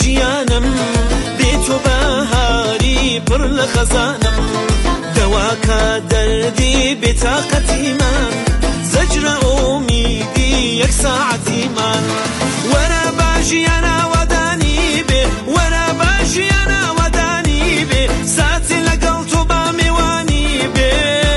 ژیانم بێ تۆ بەهاری پڕ لە خەزانم دەواکە دەردی بێتاقەتیمان زەجرە ئومیدی یەک ساعەتیمان وەرە با ژیانە وەدانی بێ وەرە با ژیانە وەدانی بێ ساتی لەگەڵ تۆ با میوانی بێ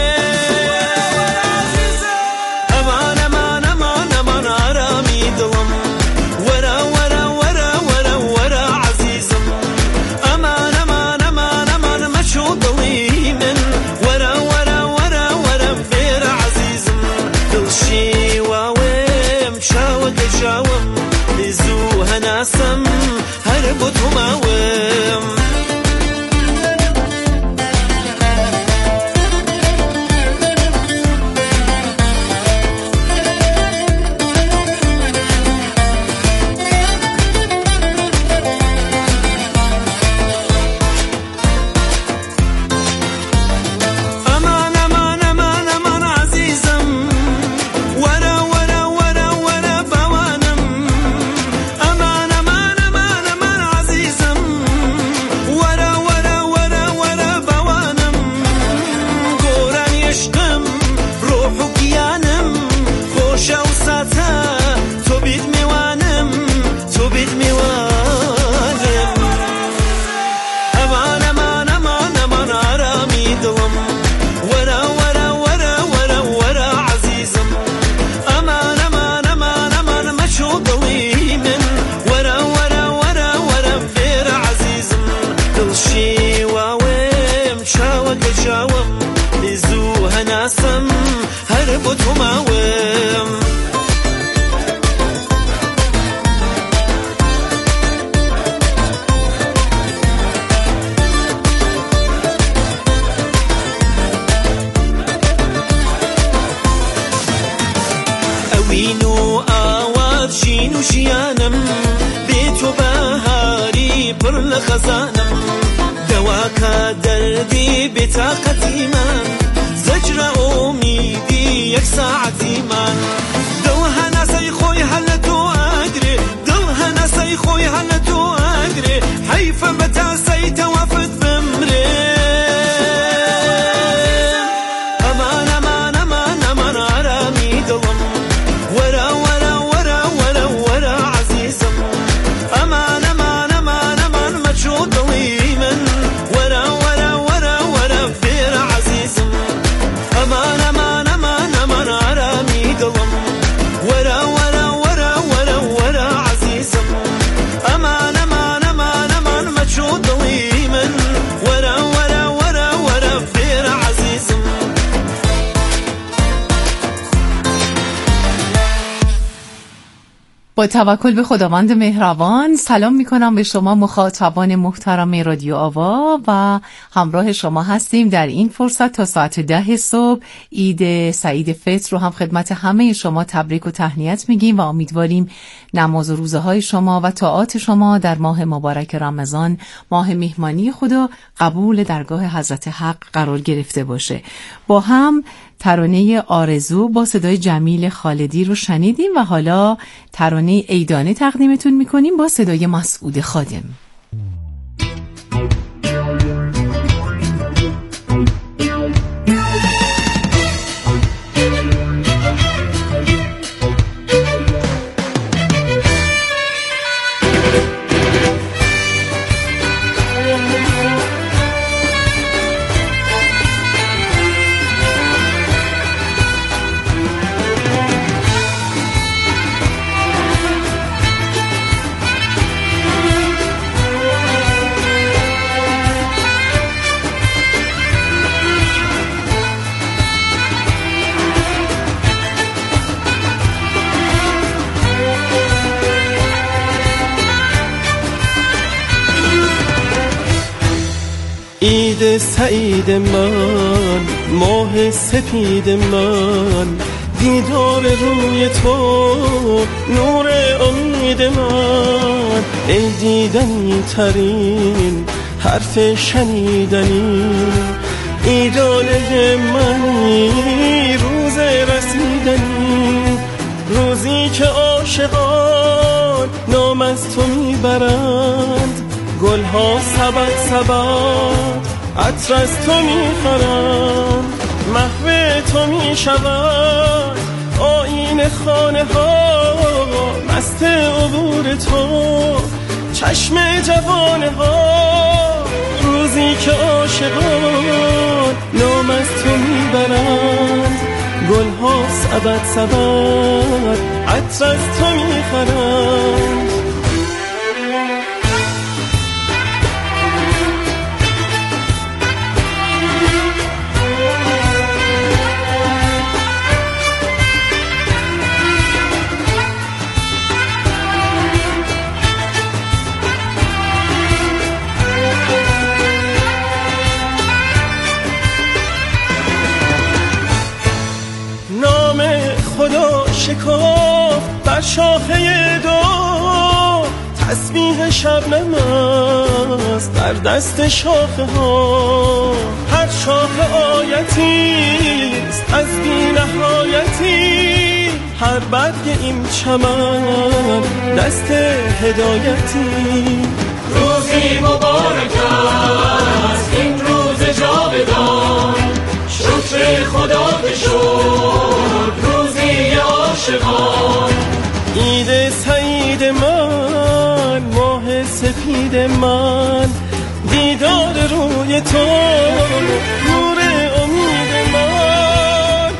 ئەمان ئەمان ئەمان ئەمان ئارامی دڵم وەرە وەرە وەرە وەرە وەرە عەزیزم ئەمان ئەمان ئەمان ئەمان مەچۆ دڵی من وەرە وەرە وەرە وەرە فێرە عەزیزم دڵشیواوێم چاوە گەژاوم زوو هەناسم هەر بۆ تۆ ماوم ژیانم بێ تۆ بەهاری پڕ لە خەزانم دەواکە دەردی بێتاقەتیمان زەجرە ئومیدی یەک ساعەتیمان دڵ هەناسەی خۆی هەر لە تۆ ئەگرێ دڵ هەناسەی خۆی هەر لە تۆ ئەگرێ حەیفە بە تاسەی تەوافت بمرێ ئەمان ئەمان ئەمان ئەمان ئارامی دڵم وەرە وەرە وەرە وەرە وەرە عەزیزم ئەمان ئەمان ئەمان ئەمان مەچۆ دڵی من وەرە وەرە وەرە وەرە فێرە عەزیزم ئەمان ئەمان ئەمان ئەمان ئارامی دڵم وەرە وەرە وەرە وەرە وەرە عەزیزم ئەمان ئەمان ئەمان ئەمان مەچۆ دڵی من وەرە وەرە وەرە وەرە فێرە عەزیزم با توکل به خداوند مهربان سلام میکنم به شما مخاطبان محترم رادیو آوا و همراه شما هستیم در این فرصت تا ساعت 10 صبح. عید سعید فطر رو هم خدمت همه شما تبریک و تهنیت میگیم و امیدواریم نماز و روزه های شما و طاعات شما در ماه مبارک رمضان، ماه مهمانی خدا، قبول درگاه حضرت حق قرار گرفته باشه. با هم ترانه آرزو با صدای جمیل خالدی رو شنیدیم و حالا ترانه عیدانه تقدیمتون میکنیم با صدای مسعود خادم. عید سعید من، ماه سپید من، دیدار روی تو نور امید من، ای دیدنی ترین حرف شنیدنی، ایدانه منی روز رسیدنی، روزی که عاشقان نام از تو میبرن، گلها سبد سبد عطر از تو میخورند، محو تو میشود آیین خانه ها، مست عبور تو چشم جوانه ها، روزی که عاشقان نام از تو میبرند، گلها سبد سبد عطر از تو میخورند. شکاف بر شاخه دو، تسبیح شبنم است در دست شاخه ها، هر شاخه آیتی است از بی نهایتی، هر برگ این چمن دست هدایتی. روزی مبارک است این روز جاودان، شکر خدا که شد روزی عاشقان. عید سعید من، ماه سپید من، دیدار روی تو نور امید من.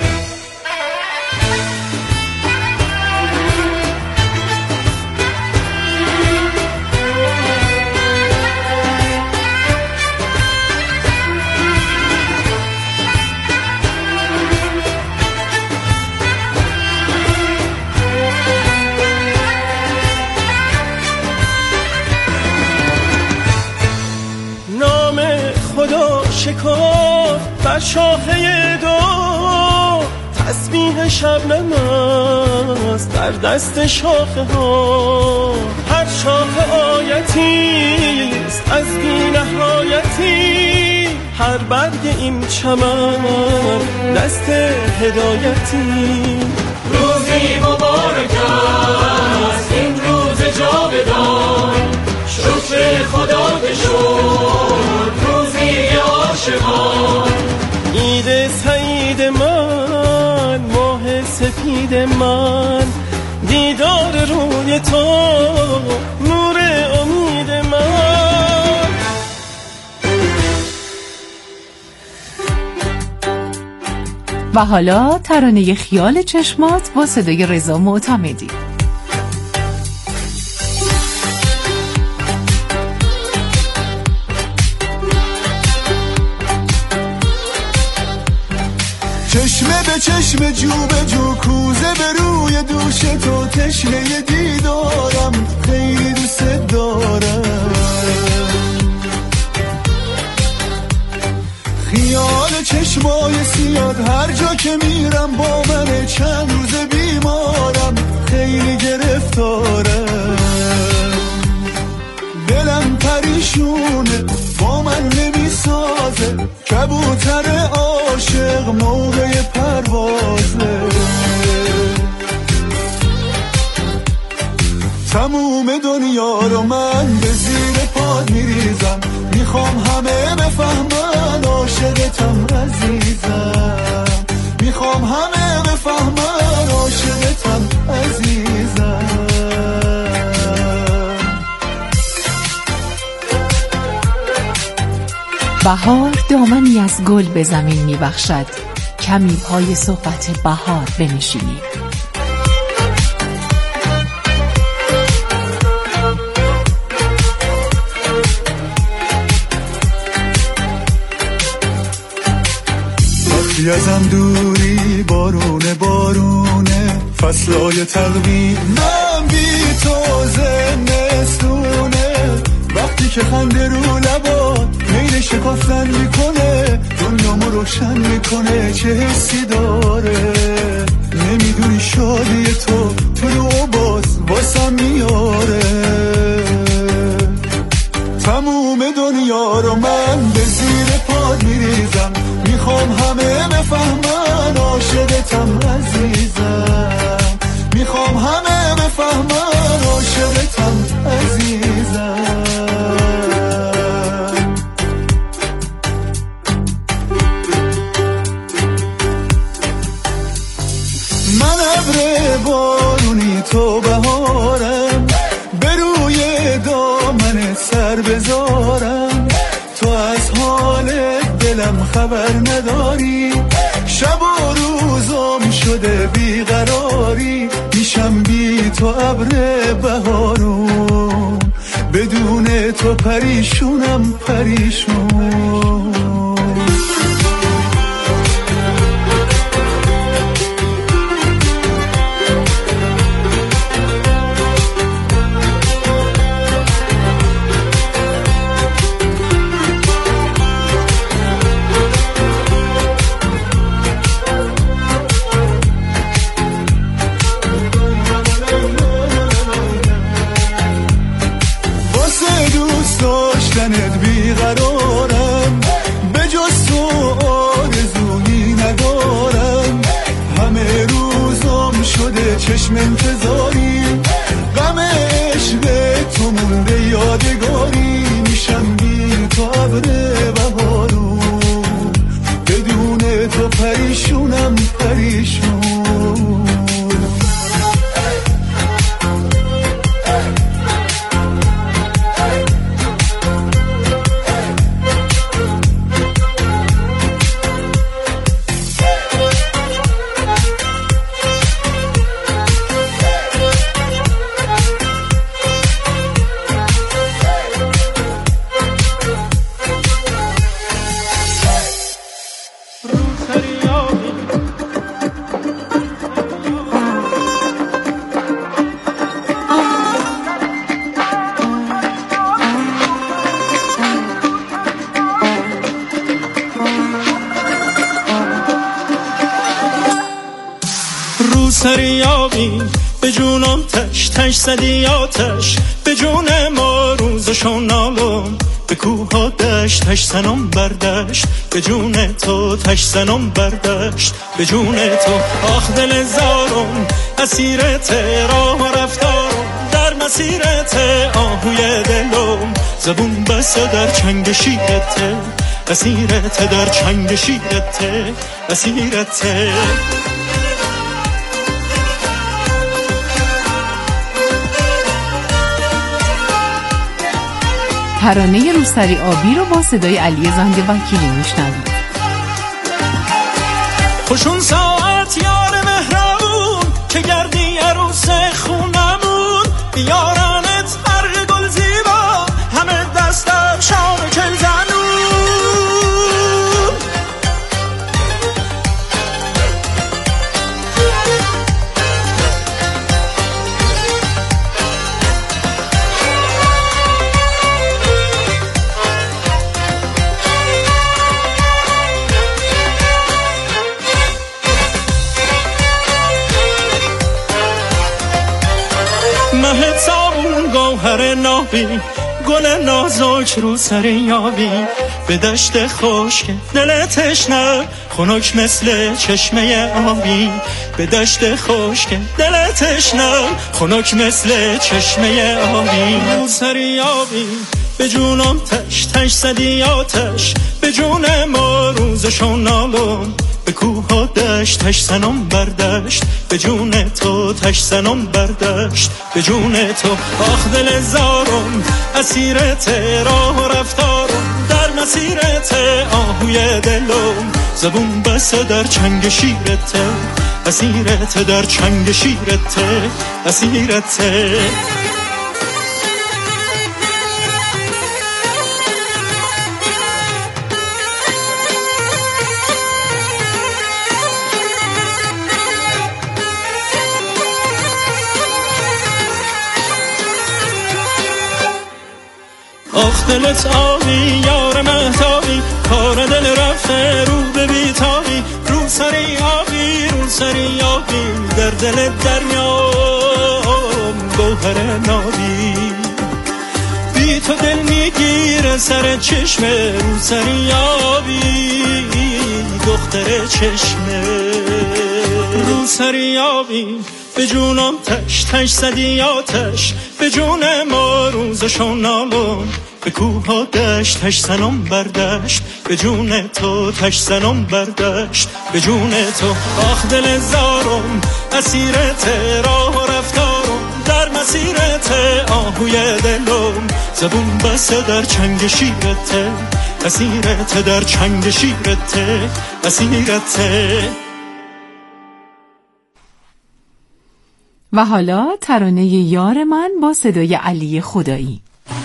شکاف بر شاخه دو، تسبیح شبنم است در دست شاخه ها، هر شاخه آیتی است از بی نهایتی، هر برگ این چمن دست هدایتی. روزی مبارک است این روز جاودان، شکر خدا که شد روزی عاشقان. عید سعید من، ماه سپید من، دیدار روی تو نور امید من. و حالا ترانه خیال چشمات با صدای رضا معتمدی. چشمه به چشم، جو به جو، کوزه به روی دوش تو، تشنه دیدارم خیلی دوست دارم. خیال چشمای سیاد هر جا که میرم با من، چند روز بیمارم خیلی گرفتارم. دلم پریشونه با من نمیسازه، کبوتر عاشق موقع پروازه. تموم دنیا رو من به زیر پاد میریزم، میخوام همه بفهمن عاشقتم عزیزم، میخوام همه بفهمن عاشقتم عزیزم. بهار دامنی از گل به زمین میبخشد، کمی پای صحبت بهار بنشینیم. وقتی ازم دوری بارونه بارونه، فصلای تقویم من بی تو زمستونه. وقتی که خنده رو لبات میل شکفتن میکنه، دنیامو روشن میکنه، چه حسی داره. نمیدونی شادی تو رو باز واسم میاره. تموم دنیا رو من به زیر پاد میریزم، میخوام همه بفهمن عاشقتم عزیزم، میخوام همه بفهمن عاشقتم عزیزم. سر بذارم، تو از حال دلم خبر نداری، شب و روزم شده بیقراری، میشم بی تو ابر بهارون، بدون تو پریشونم پریشون. داشتنت بیقرارم، به جز تو آرزویی ندارم، همه روزم شده چشم انتظاری، غم عشق تو مونده یادگاری، میشم بی تو ابر بهارون، بدون تو پریشونم پریشون. سریابی به جونم تش تش زدی آتش، به جون ما روزشو نالم، به کوه ها دشت تش زنم بردشت، به جون تو تش زنم بردشت، به جون تو آخ دل زارم، اسیرت راه و رفتارم، در مسیرت آهوی دلم، زبون بسته در چنگ شیرت، اسیرت در چنگ شیرت، اسیرت. ترانه روسری آبی رو با صدای علی زنده وکیلی میشنوید. خوشون ساعت یار مهربون که گردی عروس خونمون، بیارنت برق گل زیبا، همه دست در شام کل زنون. مه صابون گوهر نابی، گل نازک رو سر یابی، به دشت خشک دل تشنه، خنک مثل چشمه آبی، به دشت خشک دل تشنه، خنک مثل چشمه آبی. رو سر یابی به جونم تش تش زدی آتش، به جون ما روزشو نالم، به کوه ها دشت تش زنم بردشت، به جون تو تش زنم بردشت، به جون تو آخ دل زارم، اسیرت راه و رفتارم، در مسیرت آهوی دلم، زبون بسته در چنگ شیرت، اسیرت در چنگ شیرت، اسیرت. آخ دلت آبی یار مهتابی، کار دل رفته رو به بیتابی، رو سری آبی رو سری آبی، در دل دریام گوهر نابی، بی تو دل میگیره سر چشمه، رو سری آبی دختر چشمه. رو سری آبی به جونم تش تش زدی آتش، به جون ما روزشو نالم، به کوه ها دشت تش زنم بردشت، به جون تو تش زنم بردشت، به جون تو آخ دل زارم، اسیرت راه و رفتارم، در مسیرت آهوی دلم، زبون بسته در چنگ شیرت، اسیرت در چنگ شیرت، اسیرت. و حالا ترانه یار من با صدای علی خدایی.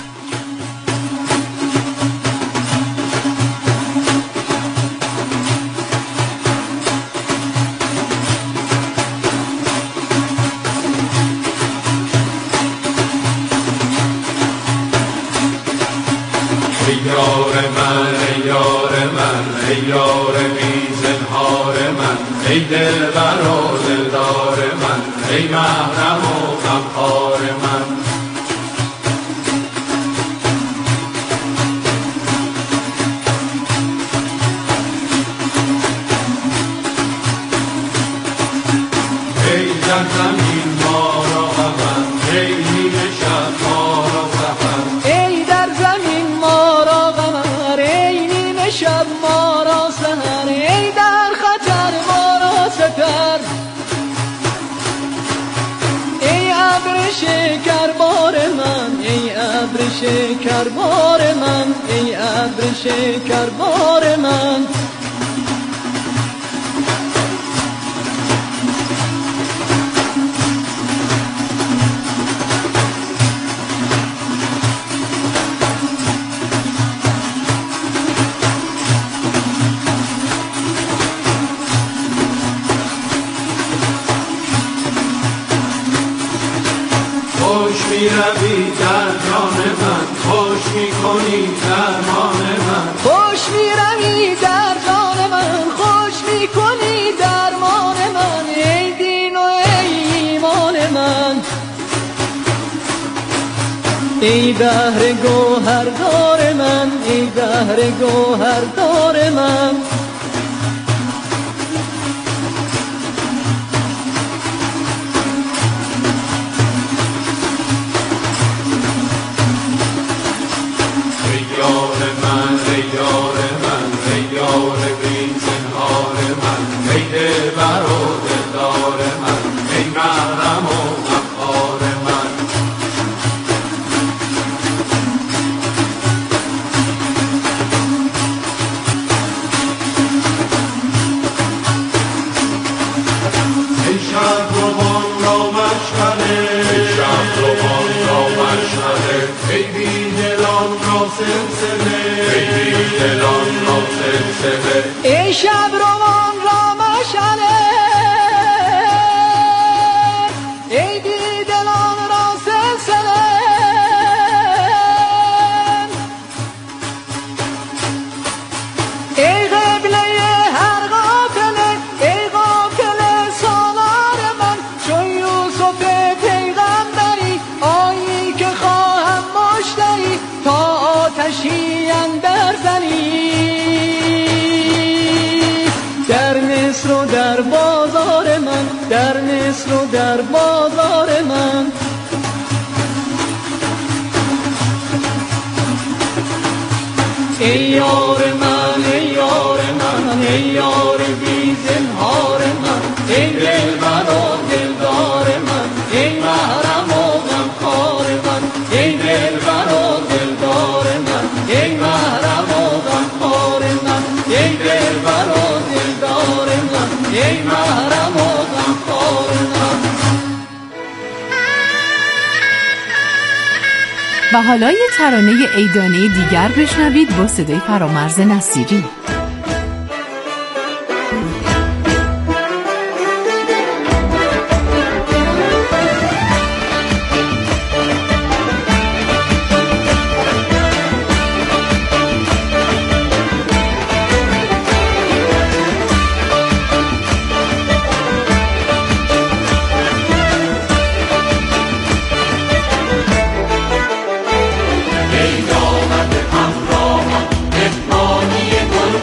یار من ای یار من ای یار بی زنهار من، ای دلبر و دلدار من، ای محرم و غمخوار من. ای در زمین ما را غمم، ای نیمه شب ما را سحر، ای در زمین ما را قمر، ای نیمه شب ما را سحر، ای در خطر ما را سپر، ای ابر شکربار من، ای ابر شکربار من، ای ابر شکربار من. خوش می روی در جان من، خوش می کنی درمان من، خوش می روی در جان من، خوش می کنی درمان من، ای دین و ای ایمان من، ای بحر گوهردار من، ای بحر گوهردار من. یار من ای یار من ای یار بی زنهار من، ای دلبر و دلدار من، ای محرم و غمخوار من. ای شب روان را مشعله، ای شب روان را مشعله، ای بی دلان را سلسله، ای بی دلان را سلسله، ای شب روان را مشعله، ای بی دلان را سلسله، ای قبله هر قافله، ای قافله سالار من، چون یوسف پیغمبری آیی که خواهم مشتری، تا آتشی اندر زنی در مصر و در بازار من، در مصر و در بازار من. ای یار من ای یار من ای یار بی زنهار من، ای دلبر و دلدار من، ای محرم و غمخوار من، ای دلبر و دلدار من، ای محرم و غمخوار من، ای دلبر و دلدار من، ای محرم و غمخوار من. و حالا یه ترانه عیدانه دیگر بشنوید با صدای فرامرز نصیری. ای دامت همراهم، مهمانی گل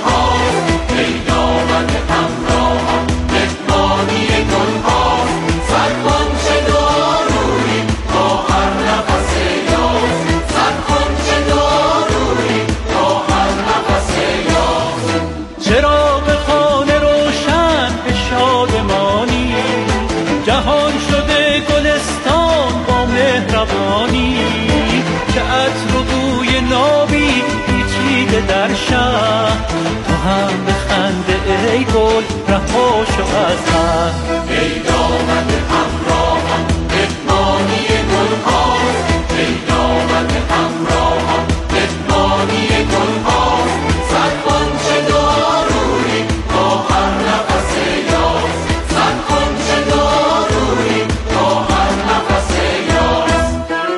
تو هم بخنده ای گل رهاشو از هم. ای دامن همراهم مهمانی گلهاست، ای دامن همراهم مهمانی گلهاست. صد غنچه دارویی با هر نفس یاس، صد غنچه دارویی با هر نفس یاس.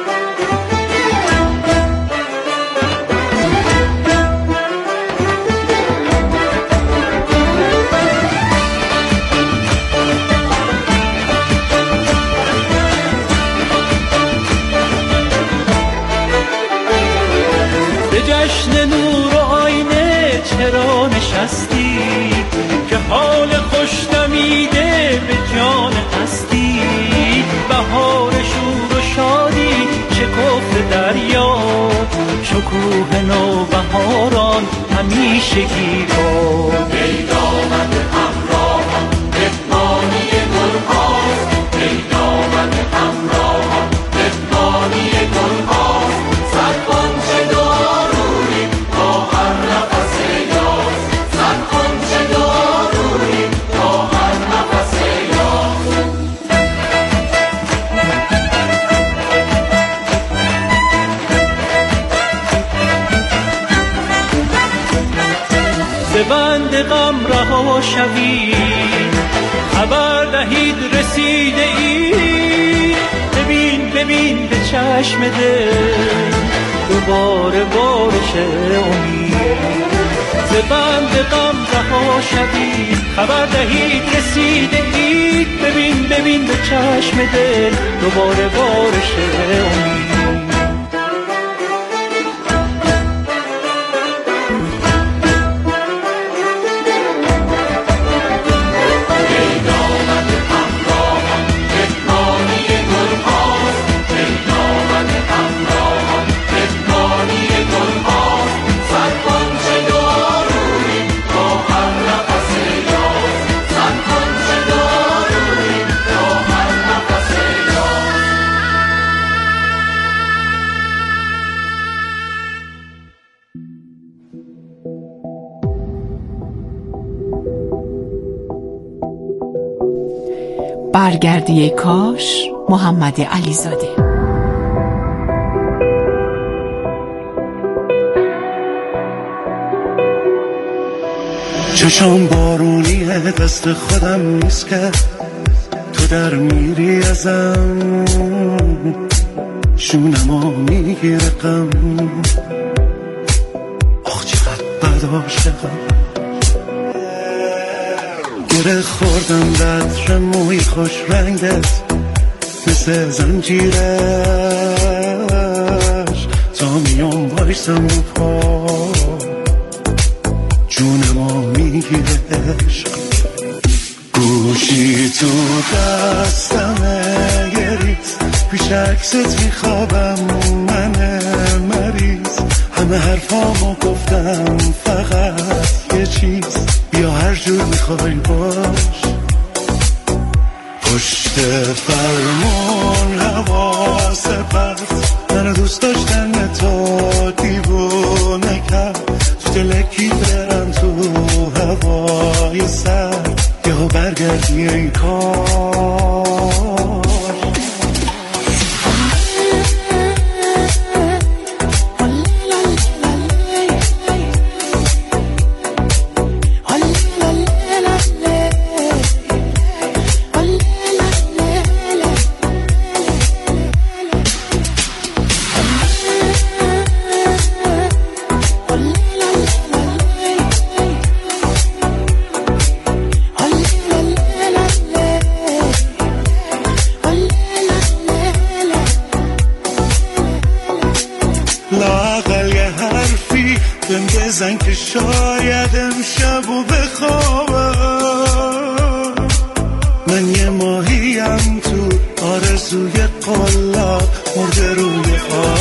به جشن نور و آینه چرا نشستی که حال خوش دمیده به جان هستی. بهار شور و شادی شکفت دریا، شکوه نوبهاران همیشگی باد. ای دامن همراهم مهمانی گلهاست، ای دامن همراهم مهمانی گلهاست. صد غنچه دارویی با هر نفس یاس، صد غنچه دارویی با هر نفس یاس. به بند غم رها شوید، خبر دهید رسیده ای. ببین ببین به چشم دل دوباره بارش امید. به بند غم رها شوید، خبر دهید رسیده اید. ببین ببین به چشم دل دوباره بارش امید. ای دامن همراهم مهمانی گلهاست، ای دامن همراهم مهمانی گلهاست. صد غنچه دارویی با هر نفس یاس، صد غنچه دارویی با هر نفس یاس. برگردی کاش، محمد علیزاده. چشام بارونیه، دست خودم نیست که تو در میری ازم، شونمو میگیره غم. آخ چقدر بد عاشقم، گره خوردم بطر موی خوش رنگت مثل زنجیرش. تا میام بایستم رو پا، جونمو میگیره عشق. گوشی تو دستمه یه ریز، پیش عکست میخوابم من مریض. همه حرفامو گفتم فقط یه چیز، بیا هر جور میخوای باش. پشت فرمون حواس پس، منو دوست داشتن تو دیوونه کرد. تو دلکی برم تو هوای سر، یهو برگردی ای کار. لااقل یه حرفی بهم بزن که شاید امشب و بخوابم. من یه ماهیم تو آرزوی قلاب، مرده روی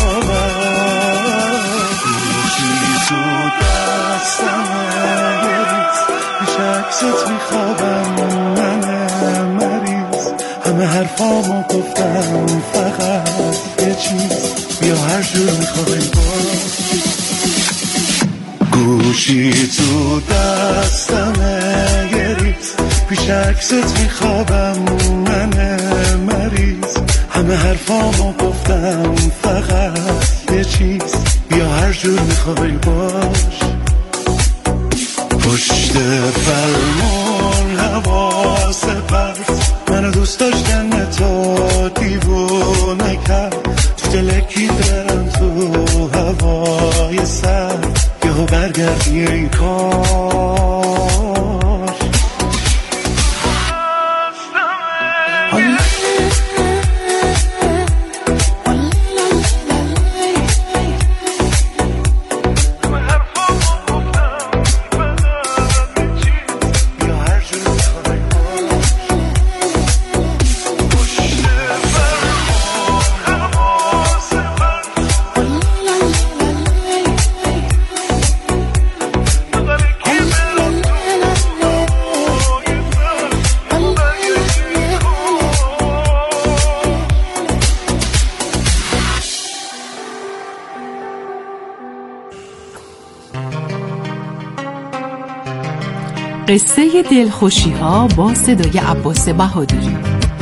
آبم. گوشی تو دستمه یه ریز، پیش عکست میخوابم من مریض. همه حرفامو گفتم فقط یه چیز، بیا هر جور میخوای باش. گوشی گوشی تو دستمه گریز، پیش عکست میخوابم من مریض، همه حرفامو گفتم فقط یه چیز، بیا هر جور میخوای باش، پشت فرمون حواس پرت، منو دوست داشتن تو دیوونه کرد، تو دلکی برم تو هوای سر، یهو برگردی این کار. قصه دلخوشی ها با صدای عباس بهادری.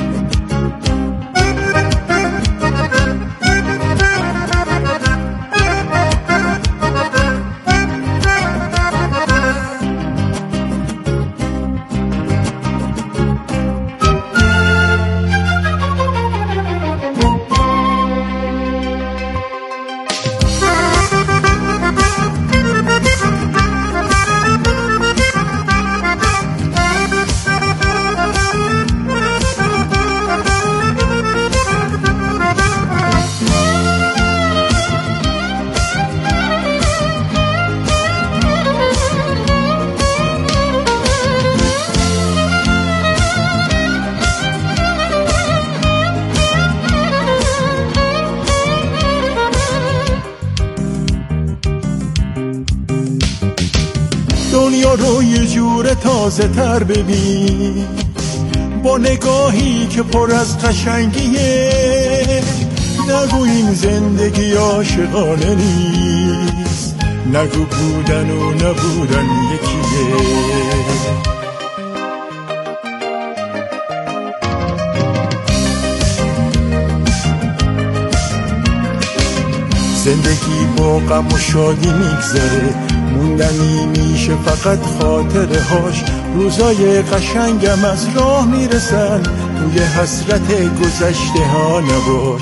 دنیا رو یه جور تازه تر ببین، با نگاهی که پر از قشنگیه، نگو این زندگی عاشقانه نیست، نگو بودن و نبودن یکیه. زندگی با غم و شادی میگذره، موندنی میشه فقط خاطره هاش، روزای قشنگم از راه میرسن، توی حسرت گذشته ها نباش.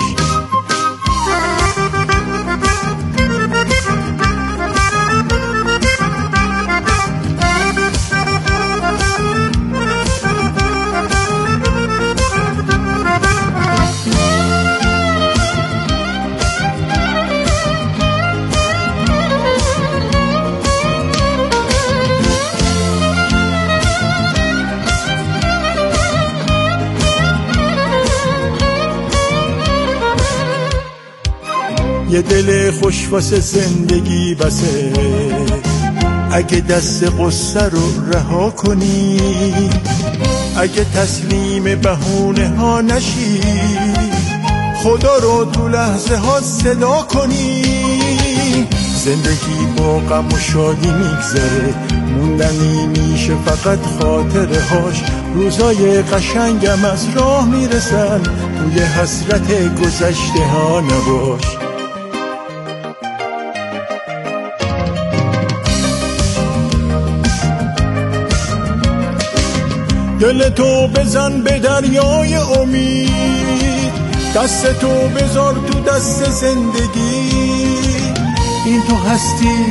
یه دل خوش واسه زندگی بسه، اگه دست قصه رو رها کنی، اگه تسلیم بهونه ها نشی، خدا رو تو لحظه ها صدا کنی. زندگی با غم و شادی میگذره، موندنی میشه فقط خاطره هاش، روزای قشنگم از راه میرسن، توی حسرت گذشته ها نباش. دل تو بزن به دریای امید، دست تو بذار تو دست زندگی، این تو هستی